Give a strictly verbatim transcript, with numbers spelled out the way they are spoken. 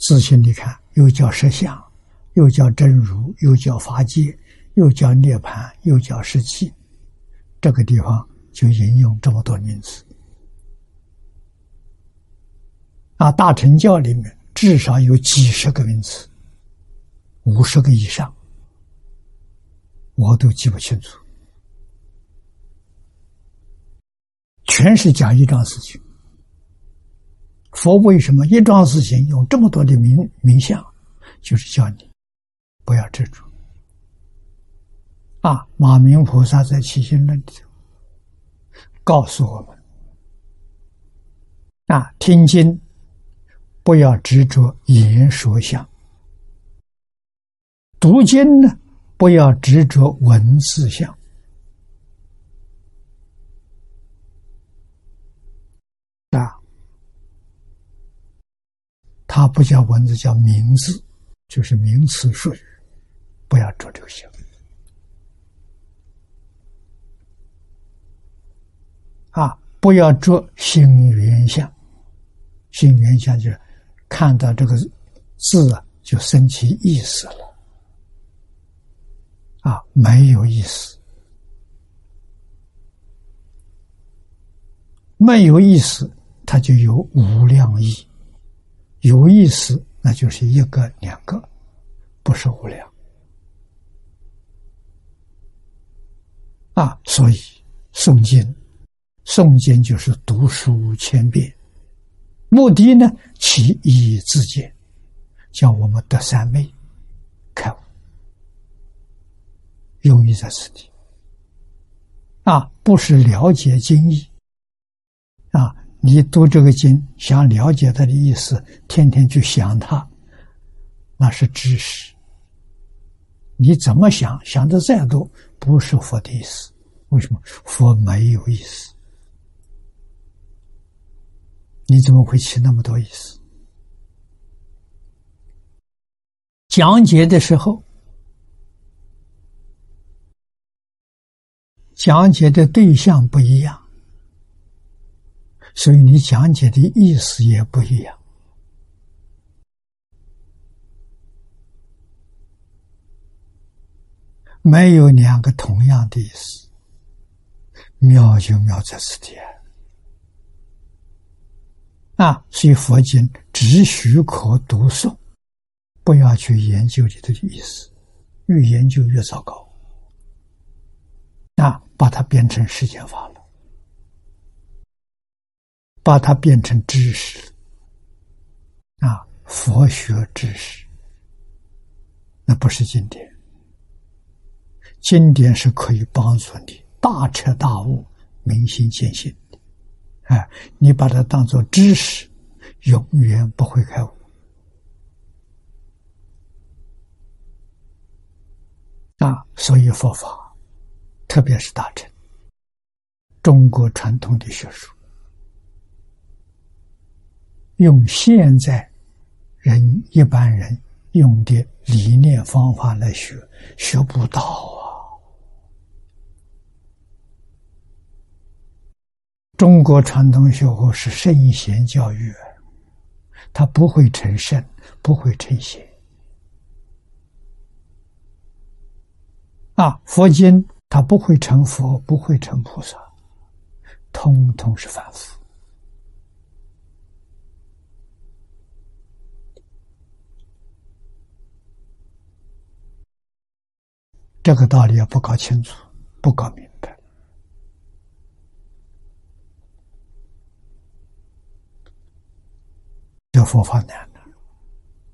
自性你看，又叫实相，又叫真如，又叫法界，又叫涅槃，又叫实际。这个地方就引用这么多名词。啊，大乘教里面至少有几十个名词，五十个以上，我都记不清楚。全是讲一桩事情。佛为什么一桩事情用这么多的名名相，就是叫你不要执着。啊，马明菩萨在起心论里头告诉我们：啊，听经不要执着言说相，读经呢不要执着文字相。啊，它不叫文字，叫名字，就是名词术语，不要着这个相。啊，不要着心缘相，心缘相就是看到这个字啊，就生起意思了。啊，没有意思，没有意思，它就有无量义；有意思，那就是一个、两个，不是无量。啊，所以诵经，诵经就是读书千遍，目的呢，其义自见，叫我们得三昧，开悟。用意在此地。啊，不是了解经义。啊，你读这个经，想了解它的意思，天天去想它，那是知识。你怎么想，想的再多，不是佛的意思。为什么？佛没有意思。你怎么会起那么多意思？讲解的时候，讲解的对象不一样，所以你讲解的意思也不一样。没有两个同样的意思，妙就妙在此地啊！所以佛经只许可读诵，不要去研究里头的意思，越研究越糟糕。啊，把它变成世间法了，把它变成知识啊，佛学知识，那不是经典。经典是可以帮助你大彻大悟、明心见性的，哎，你把它当作知识，永远不会开悟。啊，所以佛法。特别是大乘，中国传统的学术，用现在人一般人用的理念方法来学，学不到啊。中国传统学佛是圣贤教育，它不会成圣，不会成贤。啊，佛经他不会成佛，不会成菩萨，通通是凡夫。这个道理要不搞清楚，不搞明白，这佛法难。